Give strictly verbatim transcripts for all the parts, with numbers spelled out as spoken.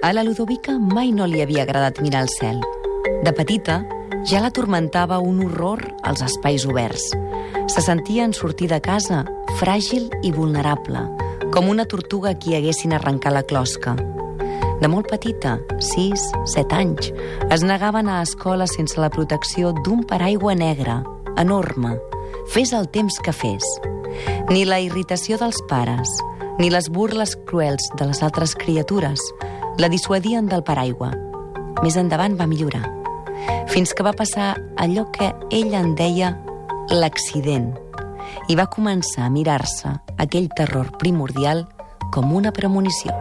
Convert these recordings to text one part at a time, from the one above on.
A la Ludovica mai no li havia agradat mirar el cel. De petita, ja la tormentava un horror als espais oberts. Se sentia en sortir de casa fràgil i vulnerable, com una tortuga a qui haguessin arrencat la closca. De molt petita, sis, set anys, es negaven a escola sense la protecció d'un paraigua negre, enorme, fes el temps que fes. Ni la irritació dels pares, ni les burles cruels de les altres criatures la dissuadien del paraigua. Més endavant va millorar, fins que va passar allò que ella en deia l'accident, i va començar a mirar-se aquell terror primordial com una premonició.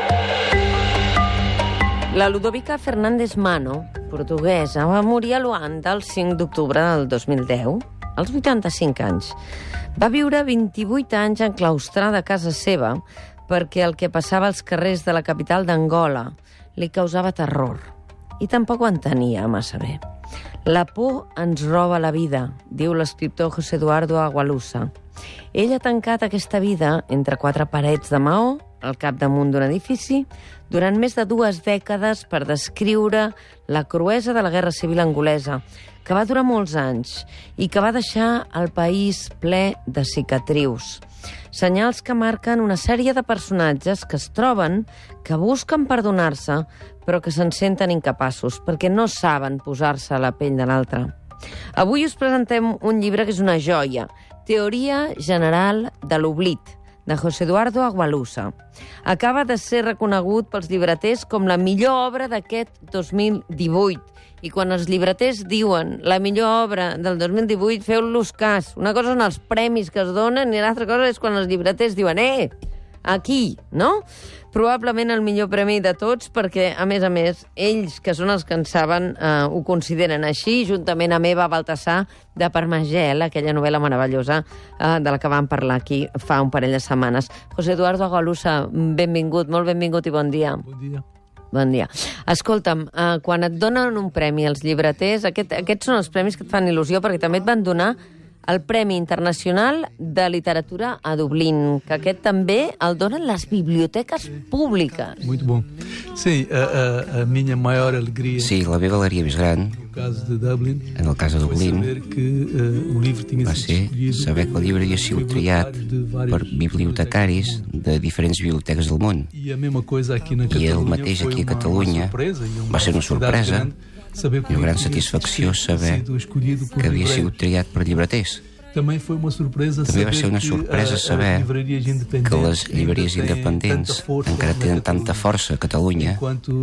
La Ludovica Fernández Mano, portuguesa, va morir a Luanda el cinc d'octubre del dos mil deu, als vuitanta-cinc anys. Va viure vint-i-vuit anys enclaustrada a casa seva perquè el que passava als carrers de la capital d'Angola li causava terror i tampoc ho entenia massa bé. La por ens roba la vida, diu l'escriptor José Eduardo Agualusa. Ell ha tancat aquesta vida entre quatre parets de maó, al capdamunt d'un edifici, durant més de dues dècades per descriure la cruesa de la Guerra Civil angolesa, que va durar molts anys i que va deixar el país ple de cicatrius. Senyals que marquen una sèrie de personatges que es troben, que busquen perdonar-se, però que se'n senten incapaços, perquè no saben posar-se a la pell de l'altre. Avui us presentem un llibre que és una joia, Teoria General de l'Oblit, de José Eduardo Agualusa. Acaba de ser reconegut pels llibreters com la millor obra d'aquest dos mil divuit. I quan els llibreters diuen la millor obra del dos mil divuit, feu-los cas. Una cosa són els premis que es donen i l'altra cosa és quan els llibreters diuen eh, aquí, no? Probablement el millor premi de tots perquè, a més a més, ells, que són els que en saben, eh, ho consideren així, juntament amb Eva Baltasar de Parmagel, aquella novel·la meravellosa eh, de la que vam parlar aquí fa un parell de setmanes. José Eduardo Agualusa, benvingut, molt benvingut i bon dia. Bon dia. Bon dia. Escolta'm, eh, quan et donen un premi als llibreters, aquest, aquests són els premis que et fan il·lusió perquè també et van donar el Premi Internacional de Literatura a Dublín, que aquest també el donen les biblioteques públiques. Muito bom. Sim, a, a, a minha maior alegria... Sí, la meva alegria més gran, no caso de Dublin, en el cas de Dublín, saber que, uh, o livro tinha va ser saber que el llibre havia sigut triat per bibliotecaris de diferents biblioteques del món. I a mesma coisa aqui na I Catalunha, el mateix aquí a Catalunya va ser una sorpresa i una gran satisfacció saber que havia sigut triat per llibreters. També foi uma surpresa També va ser una sorpresa saber que les llibreries independents encara tenen tanta força a Catalunya,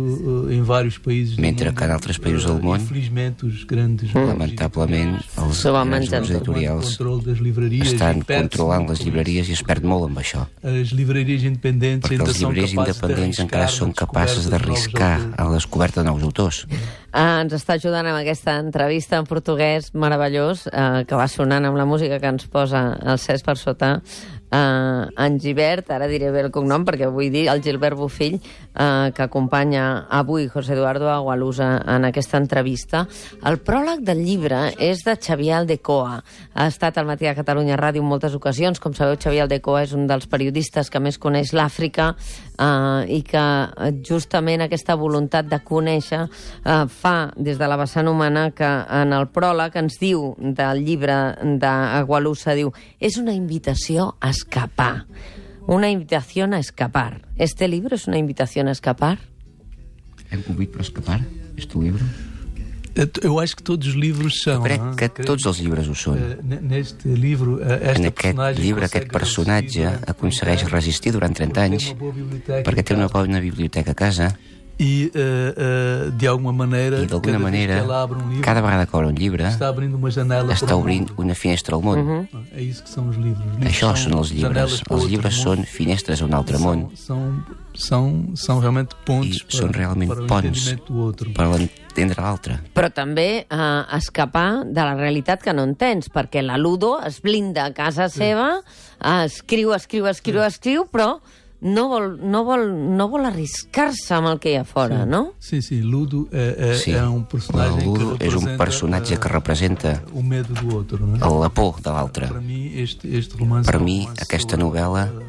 mentre que en altres països del món, lamentablement, els grans grups editorials estan controlant les llibreries i es perd molt amb això. Perquè les llibreries independents encara són capaces d'arriscar a la descoberta de nous autors. Ah, ens està ajudant amb aquesta entrevista en portuguès meravellós, eh, que va sonant amb la música que ens posa el Cesc per sota, eh, en Gibert, ara diré bé el cognom perquè vull dir el Gilbert Bofill, eh, que acompanya avui José Eduardo Agualusa en aquesta entrevista. El pròleg del llibre és de Xavier Aldecoa. Ha estat al Matí de Catalunya Ràdio en moltes ocasions. Com sabeu, Xavier Aldecoa és un dels periodistes que més coneix l'Àfrica eh, i que justament aquesta voluntat de conèixer eh, fa des de la vessant humana que en el pròleg ens diu del llibre d'Agualusa, diu, és una invitació a escapar, una invitació a escapar. Este libro es una invitación a escapar? Hem convit per escapar, este llibre? Eu acho que todos os livros são. Crec que tots els llibres ho són. Neste livro, en aquest llibre, aquest personatge aconsegueix resistir durant trenta anys perquè té una bona biblioteca a casa i, uh, uh, de alguma manera, i d'alguna manera, um cada vegada que obre un llibre està obrint una janela està obrint una finestra al món. Uh-huh. É isso que são os livros. Os livros Això são són els llibres. Els llibres són finestres a un altre món. São, são, são realmente pontos I són realment para, ponts per l'entendre l'altre. Però també eh, escapar de la realitat que no entens, perquè la Ludo es blinda a casa sí. seva, eh, escriu, escriu, escriu, sí. escriu, però no vol, no vol, no vol arriscar-se amb el que hi ha fora, sí. no? Sí, sí, Ludo eh, eh, sí. és un personatge Ludo que és un personatge que representa o medo do outro, no? la por de l'altre. Per mi, este, este romance per mi aquesta novel·la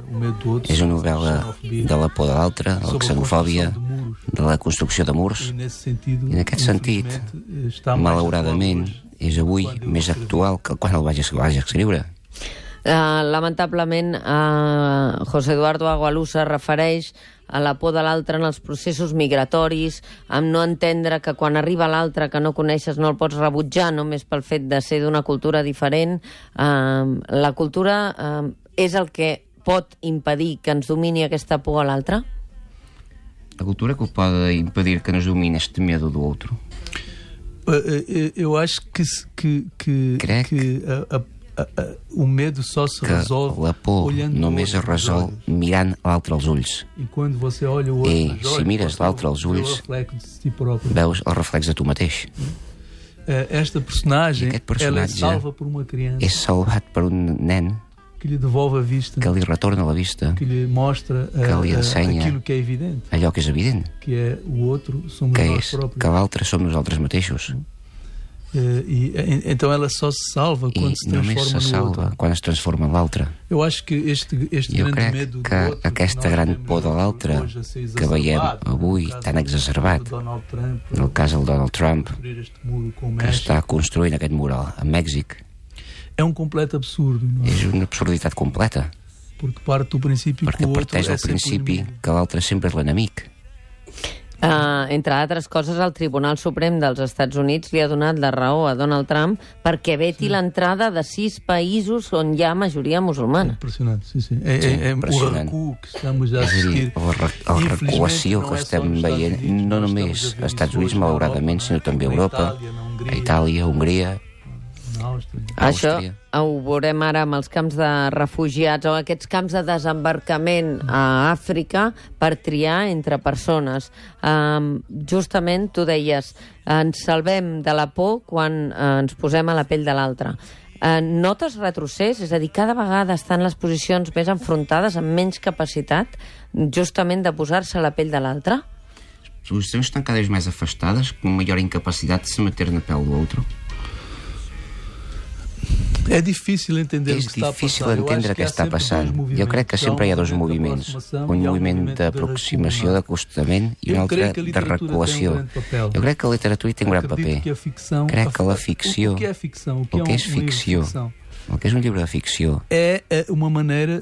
És una novel·la de la por de l'altre, de la xenofòbia, de la construcció de murs. I en aquest sentit, malauradament, és avui més actual que quan el vaig, vaig escriure. Uh, lamentablement, uh, José Eduardo Agualusa refereix a la por de l'altre en els processos migratoris, amb no entendre que quan arriba l'altre que no coneixes no el pots rebutjar només pel fet de ser d'una cultura diferent. Uh, la cultura uh, és el que pot impedir que ens domini aquesta por a l'altre? A cultura que pode impedir que nos domine este medo do outro? Eu acho que, que, que, que a, a o medo só se resolve que la por només es resol mirant l'altre als ulls. I si mires l'altre als ulls, veus el reflex de tu mateix. Esta personagem és salvat per un nen que li devolve a vista, que li retorna la vista, que li mostra que li ensenya aquilo que é evidente, allò que és evident, que é o outro somos que nós és próprios. Que l'altre som nosaltres mateixos. Uh, e, então ela só se salva quando se transforma se no outro. Quan es transforma en l'altre. Eu acho que este, este jo grande crec medo que do outro, aquesta gran por de l'altre que veiem avui tan exacerbat, en el cas del Donald Trump, que està construint aquest mural a Mèxic, é um completo absurdo, não é? És una absurditat completa, porque parte do princípio perquè que o outro parteix del principi que l'altre sempre és l'enemic. Uh, entre altres coses, el Tribunal Suprem dels Estats Units li ha donat la raó a Donald Trump perquè veti sí. l'entrada de sis països on hi ha majoria musulmana. Impressionant, sí, sí. É, sí, é, é o recu que estamos a assistir. La recuació que estem veient, no només als Estats Units, malauradament, sinó també a Europa, a Itàlia, a Hongria, això ho veurem ara amb els camps de refugiats o aquests camps de desembarcament a Àfrica per triar entre persones. Um, justament, tu deies, ens salvem de la por quan uh, ens posem a la pell de l'altre. Uh, notes retrocés? És a dir, cada vegada estan les posicions més enfrontades, amb menys capacitat, justament de posar-se a la pell de l'altre? As posições estão cada vez mais afastadas, com maior incapacidade de se meter na pele do outro. É difícil entender és o que está difícil passando. entendre què està passant. Jo crec que sempre hi ha dos moviments. Un moviment d'aproximació, d'acostament, i un altre de reculació. Jo crec que la literatura hi té un gran paper. Crec que la ficció, el que és ficció, el que és un llibre de ficció, és una manera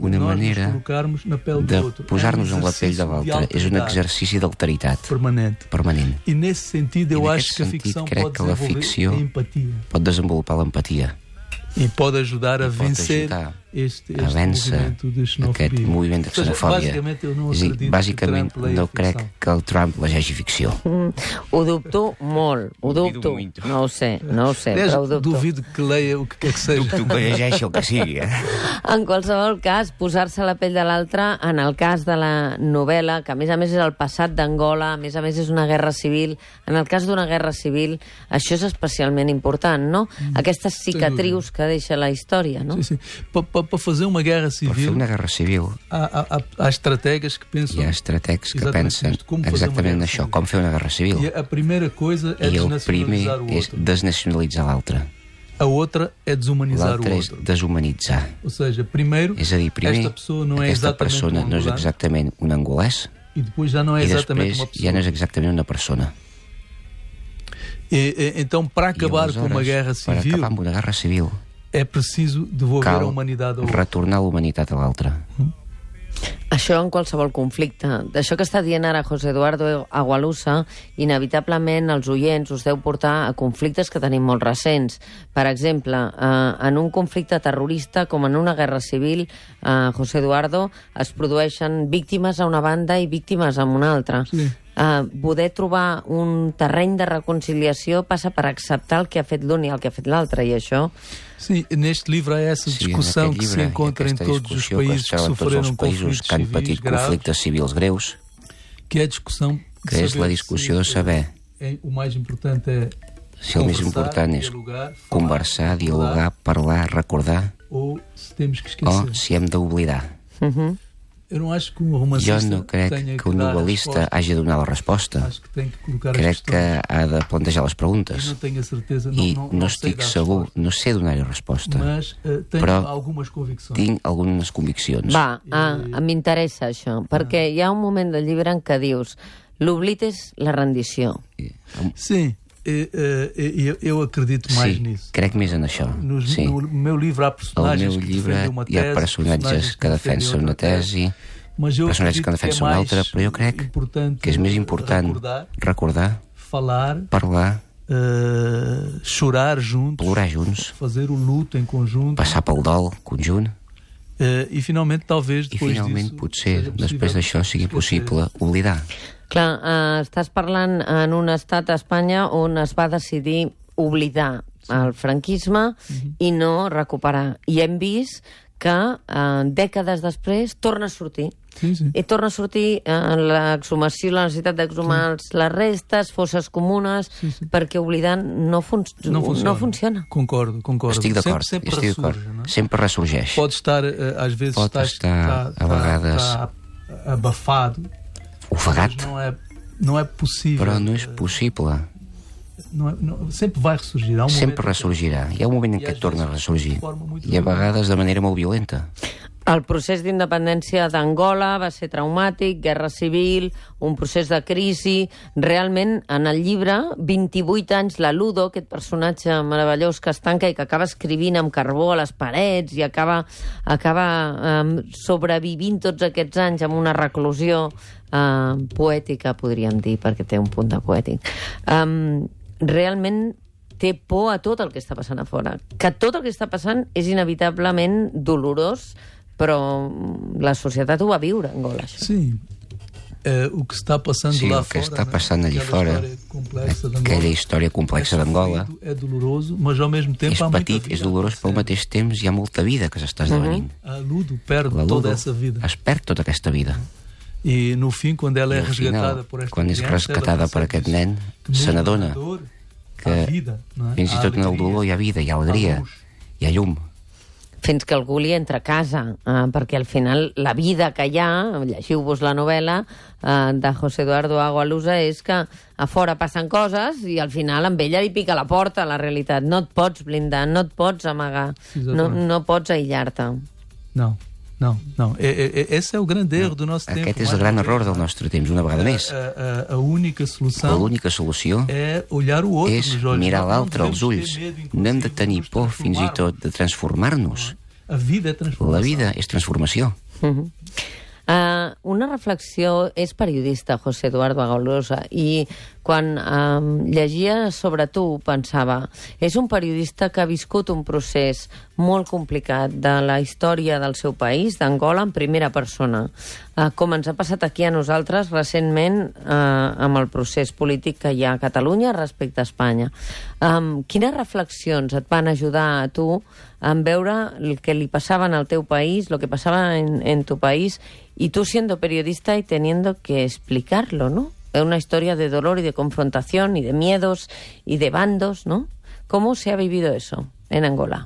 de posar-nos en la pell de l'altre. És un exercici d'alteritat permanent. I en aquest sentit crec que la ficció pot desenvolupar l'empatia i pot ajudar a vencer este, este a vèncer aquest moviment de xenofòbia. És dir, bàsicament no crec que el Trump llegeixi ficció. Mm, ho dubto molt, ho dubto. No ho sé, no ho sé, però ho dubto. Duvido que leia o que quer que seja. Dubto que llegeixi el que sigui. Eh? En qualsevol cas, posar-se a la pell de l'altre, en el cas de la novel·la, que a més a més és el passat d'Angola, a més a més és una guerra civil, en el cas d'una guerra civil, això és especialment important, no? Aquestes cicatrius que deixa la història, no? Sí, sí. Pa, pa, per fazer uma guerra civil, per fer una guerra civil há, há, há estrategas que pensam, hi ha estrategs que pensen exactament això, com fer una guerra civil. I a primeira coisa é desnacionalizar o outro. És desnacionalitzar l'altre. A outra é desumanizar o outro. L'altre és deshumanitzar. Ou seja, primeiro, és a dir, primer, esta pessoa não é aquesta persona no és exactament un angolès, i després ja no é exatamente uma pessoa. Ja no és exactament una persona. E, e, então, para acabar com uma guerra civil, per acabar amb una guerra civil, é preciso devolver a humanitat ao outro. Retornar la humanitat a l'altre. Mm. Això en qualsevol conflicte. D'això que està dient ara José Eduardo Agualusa, inevitablement els oients us deu portar a conflictes que tenim molt recents. Per exemple, eh, en un conflicte terrorista com en una guerra civil, eh, José Eduardo, es produeixen víctimes a una banda i víctimes a una altra. Sí. Uh, poder trobar un terreny de reconciliació passa per acceptar el que ha fet l'un i el que ha fet l'altre, i això... Sim, neste livro há essa discussão sí, que se encontra em todos os países que sofreram conflitos que han patit conflictes civils greus, que é a discussão que és la discussió de saber é, o mais importante é si el més important és conversar, dialogar, parlar, recordar, ou se temos que esquecer. O si hem d'oblidar. Uh-huh. Jo no crec que un novel·lista hagi de donar la resposta. Crec que ha de plantejar les preguntes. I no estic segur, no sé donar-hi resposta, però tinc algunes conviccions. Va, ah, m'interessa això, perquè hi ha un moment del llibre en què dius l'oblit és la rendició. Sí. Eu acredito mais nisso. Sí, crec més en això. Sí. No meu livre há personagens Al meu llibre hi ha personatges que defensen una tesi, personatges que defensen una altra, però jo crec que és més important recordar, parlar, chorar juntos, plorar junts, fazer o luto em conjunto, passar pel dol conjunt, i finalment, talvez, i finalment, potser, després d'això sigui possible oblidar. Clar, eh, estàs parlant en un estat a Espanya on es va decidir oblidar el franquisme uh-huh. i no recuperar. I hem vist que eh, dècades després torna a sortir. Sí, sí. I torna a sortir eh, l'exhumació, la necessitat d'exhumar sí. les restes, fosses comunes, sí, sí. perquè oblidant no, fun no, funciona. no funciona. Concordo, concordo. Estic d'acord, sempre, sempre, sempre, ressurge, no? sempre ressorgeix. Pot estar, eh, às vezes, Pot está, estar, está, a vegades... Está abafado. Ofegat. Não é, não é possível. Però no és possible. Não é, não, sempre vai ressurgir. Há um sempre ressorgirà. Hi ha un moment en què torna a ressorgir. I a vegades de manera molt violenta. El procés d'independència d'Angola va ser traumàtic, guerra civil, un procés de crisi. Realment, en el llibre, vint-i-vuit anys, la Ludo, aquest personatge meravellós que es tanca i que acaba escrivint amb carbó a les parets i acaba, acaba um, sobrevivint tots aquests anys amb una reclusió uh, poètica, podríem dir, perquè té un punt de poètic. Um, realment té por a tot el que està passant a fora. Que tot el que està passant és inevitablement dolorós, però la societat ho va viure, Angola. Això. Sí. Eh, o que està passant sí, lá el que fora, està passant allà fora, aquella història complexa d'Angola, é doloroso, mas ao mesmo tempo és petit, és dolorós, però al mateix temps hi ha molta vida que s'està esdevenint. A Ludo perd la Ludo toda essa vida. Es perd tota aquesta vida. I no fin, quan ela é resgatada por esta quan és rescatada per aquest nen, se n'adona que fins i tot en el dolor hi ha vida, hi ha alegria, hi ha llum. Fins que algú li entra a casa, eh, perquè al final la vida que hi ha, llegiu-vos la novel·la eh, de José Eduardo Agualusa, és que a fora passen coses i al final amb ella li pica la porta, la realitat. No et pots blindar, no et pots amagar, no, no pots aïllar-te. No. No, no. Esse é o grande erro do nosso tempo. Aquest és el gran error del nostre temps, una vegada més. A, a, a única solução l'única solució é olhar o outro és mirar l'altre als ulls. No hem de tenir por fins i tot de transformar-nos. A vida é transformació. La vida és transformació. Uh-huh. Uh, una reflexió, és periodista José Eduardo Agualusa, i quan um, llegia sobre tu pensava, és un periodista que ha viscut un procés molt complicat de la història del seu país, d'Angola, en primera persona, uh, com ens ha passat aquí a nosaltres recentment uh, amb el procés polític que hi ha a Catalunya respecte a Espanya. Um, quines reflexions et van ajudar a tu en veure el que li passava en el teu país, lo que passava en, en tu país, y tú siendo periodista y teniendo que explicarlo, ¿no? Es una historia de dolor y de confrontación y de miedos y de bandos, ¿no? ¿Cómo se ha vivido eso en Angola?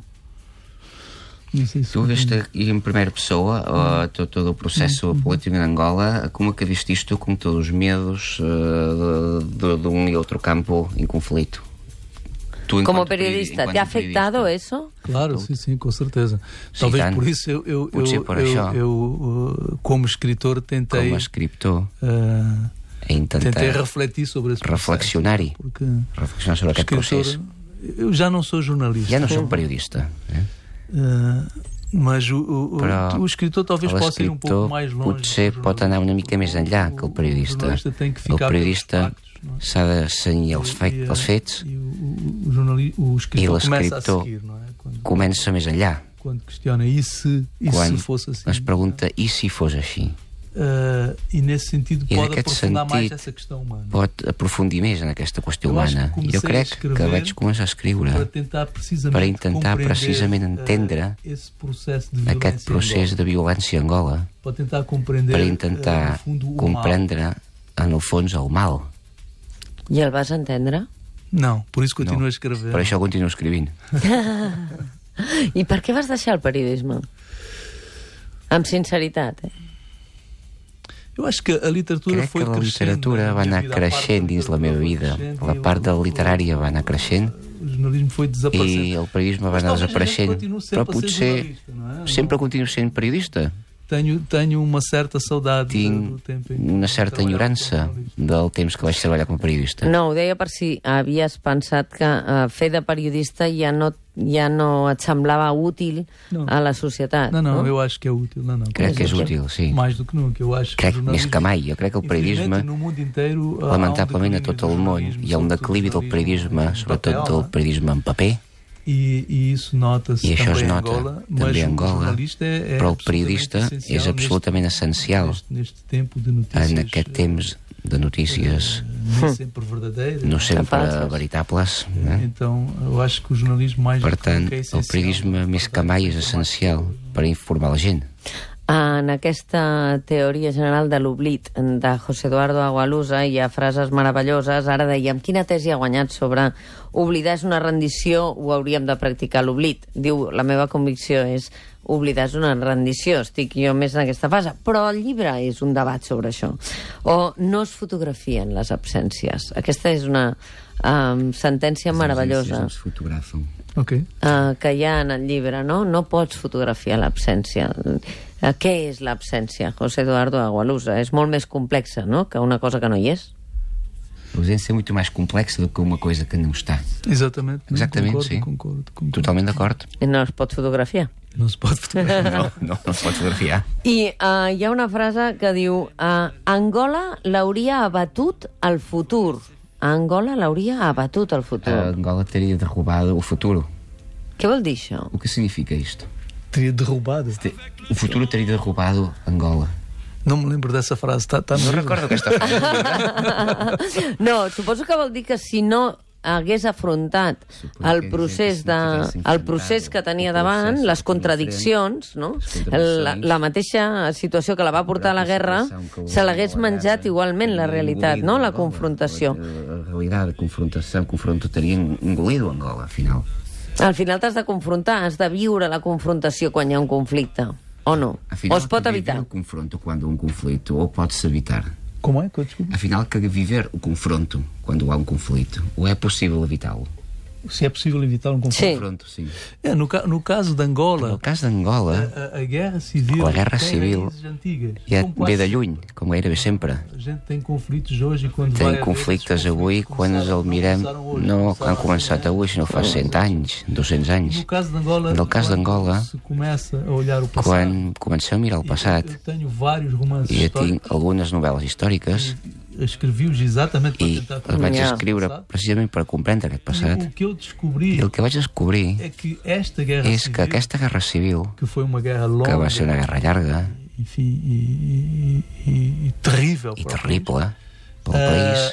Tu viste aqui em primeira pessoa uh, todo, todo o processo político em Angola. Como é que viste isto com todos os medos uh, de, de, de um e outro campo em conflito? Tu, como periodista, ¿te ha afectado periodista? Eso? Claro, sim, sim, com certeza. Talvez sí, por isso eu, eu, eu, por eu, eu, eu uh, como escritor, tentei... Como escritor, uh, tentei refletir sobre esse reflexionar-hi, reflexionar sobre aquest procés. Eu já não sou jornalista. Já não sou periodista. Eh? Uh, mas o, o, o, o escritor talvez possa ir um pouco mais longe. Potser pot anar una mica més enllà que el periodista. O, o el periodista s'ha de cenyir els, fe els fets i, o, o, o i l'escriptor comença més enllà. Quan qüestiona i se, i quan se fosse assim, es pregunta i si fos així. Uh, i nesse sentido I pode aprofundar mais essa questão humana. Pot aprofundir més en aquesta qüestió humana. Jo crec que vaig començar a escriure per intentar precisament entendre aquest procés de violència a Angola, per intentar comprendre en el fons el mal. I el vas entendre? No, per això continuo escrivint. Per això continuo escrivint. I per què vas deixar el periodisme? Amb sinceritat, eh? Eu acho que a literatura Crec que la literatura va anar creixent dins la meva vida. La part de literària va anar creixent i el periodisme va anar desapareixent. Però potser sempre continuo sent periodista. Tenho, tenho uma certa saudade. Tinc una certa enyorança del temps que vaig treballar com a periodista. No, ho deia per si havies pensat que uh, fer de periodista ja no, ja no et semblava útil no. a la societat. No, no, no, eu acho que é útil. Não, não. Crec que és útil, sí. Mais do que nunca. Eu acho crec que més que mai. Jo crec que el periodisme, inteiro, lamentablement a tot el món, hi ha un declivi del periodisme, sobretot del periodisme en paper. I, i isso nota-se I això es també nota Angola, també a Angola, é, però el periodista és absolutament essencial neste, neste tempo de notícies, en aquest temps de notícies no sempre verdadeiras, no sempre veritables. Eh? Então, eu acho que o jornalismo mais per tant, el periodisme més que mai és essencial per informar la gent. En aquesta teoria general de l'oblit de José Eduardo Agualusa hi ha frases meravelloses. Ara dèiem, quina tesi ha guanyat sobre oblidar és una rendició, ho hauríem de practicar l'oblit. Diu, la meva convicció és oblidar és una rendició, estic jo més en aquesta fase. Però el llibre és un debat sobre això. O no es fotografien les absències. Aquesta és una um, sentència meravellosa. Les absències es fotografen. Okay. Uh, que hi ha en el llibre, no? No pots fotografiar l'absència. Uh, què és l'absència, José Eduardo Agualusa? És molt més complexa, no?, que una cosa que no hi és. A ausência é muito mais complexa do que uma coisa que não está. Exatamente. Exatament, concordo, sí. Concordo, concordo. Totalment d'acord. I no es pot fotografiar. No es pot fotografiar. No, no, no es pot fotografiar. I uh, hi ha una frase que diu uh, Angola l'hauria abatut al futur. Angola l'hauria abatut al futur. A Angola teria derrubado o futuro. Què vol dir això? O que significa isto? Teria derrubado. O futuro teria derrubado Angola. Não me lembro dessa frase. Tá, tá no recordo aquesta frase. No, suposo que vol dir que si no hagués afrontat el procés, de, el procés que tenia davant, les contradiccions, no? la, la mateixa situació que la va portar a la guerra, se l'hagués menjat igualment la realitat, no? La confrontació. La realitat, la confrontació, el confronto teria engolido Angola, al final. Al final t'has de confrontar, has de viure la confrontació quan hi ha un conflicte, o no? O es pot evitar? O confronto quando há um conflito, ou pode-se evitar. Como é? Desculpa. Afinal, que viver o confronto quando há um conflito, ou é possível evitá-lo? Se é possível evitar um confronto, sim. sim. É, no, no caso de Angola, no caso de Angola, a, a guerra civil, a guerra civil ja ve de lluny, com gairebé sempre. A gente tem conflitos hoje quando tem conflictes avui, quan ens el mirem, no han començat avui, sinó fa cent anys, dos-cents anys. No cas d'Angola, en el cas d'Angola, quan comencem a mirar el passat, i jo tinc algunes novel·les històriques, escrevi-os exatament i els vaig escriure precisament per comprendre aquest passat. I el que vaig descobrir és que aquesta guerra civil, que va ser una guerra llarga i terrible pel país,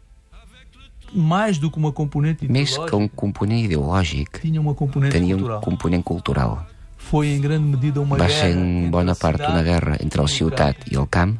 més que un component ideològic, tenia un component cultural. Va ser en bona part una guerra entre la ciutat i el camp,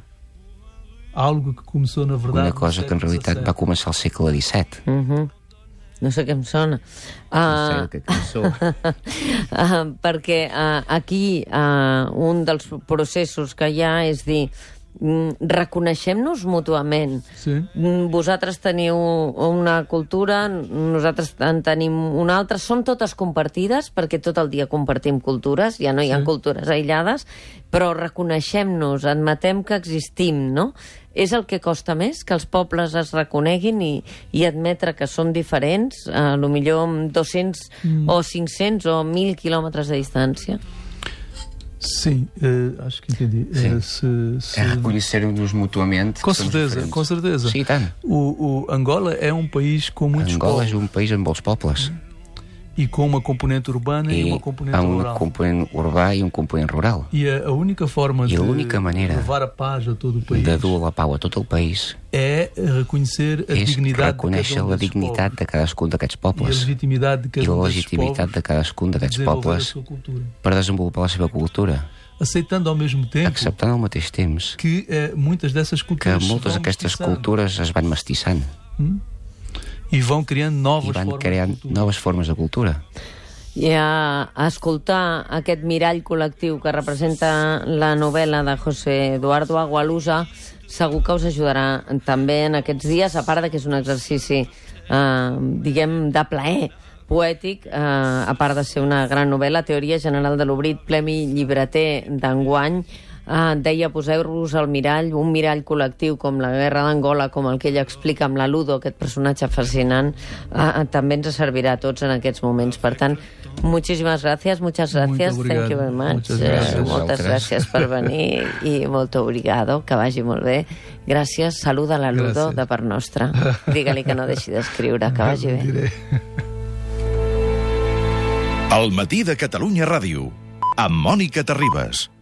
una cosa que en realitat va començar al segle disset. Uh -huh. No sé què em sona. Uh, no sé què em sona. uh, perquè uh, aquí uh, un dels processos que hi ha és dir, reconeixem-nos mútuament. Sí. Vosaltres teniu una cultura, nosaltres en tenim una altra, són totes compartides perquè tot el dia compartim cultures, ja no hi ha sí. cultures aïllades, però reconeixem-nos, admetem que existim, no? És el que costa més, que els pobles es reconeguin i, i admetre que són diferents, a lo millor amb dos-cents mm. o cinc-cents o mil quilòmetres de distància. Sim, uh, acho que entendi. Sim. Uh, se, se... É reconhecer-nos mutuamente. Com certeza, com certeza. Sim, tant. O, o Angola é um país com muitos Angola povos. é um país amb molts pobles. E com uma componente urbana e, e uma componente há um rural. componente urbà e um componente rural. E a, a única forma e de a única maneira levar a paz a todo o país de dur la pau a tot el país é reconhecer a és dignidade reconèixer de la dignitat de cadascun d'aquests pobles i, a legitimitat de cada i la um legitimitat de cadascun d'aquests pobles per desenvolupar la seva cultura, aceitando ao mesmo tempo acceptant al mateix temps que eh, muitas dessas culturas que moltes d'aquestes cultures es van mestissant hum? e vão criando novas i van formas creant de noves formes de cultura. i a, a escoltar aquest mirall col·lectiu que representa la novel·la de José Eduardo Agualusa, segur que us ajudarà també en aquests dies, a part de que és un exercici, eh, diguem, de plaer poètic, eh, a part de ser una gran novel·la, Teoria general de l'oblit, Premi Llibreter d'enguany. Eh, deia, poseu-vos al mirall, un mirall col·lectiu com la guerra d'Angola, com el que ella explica amb la Ludo, aquest personatge fascinant, eh, també ens servirà a tots en aquests moments. Per tant, muchísimas gracias, muchas gracias, thank you very much. Eh, moltes gràcies per venir i molt obrigado, que vagi molt bé. Gràcies, saluda la Ludo de part nostra. Digue-li que no deixi d'escriure, que vagi bé. El matí de Catalunya Ràdio, amb Mònica Terribas.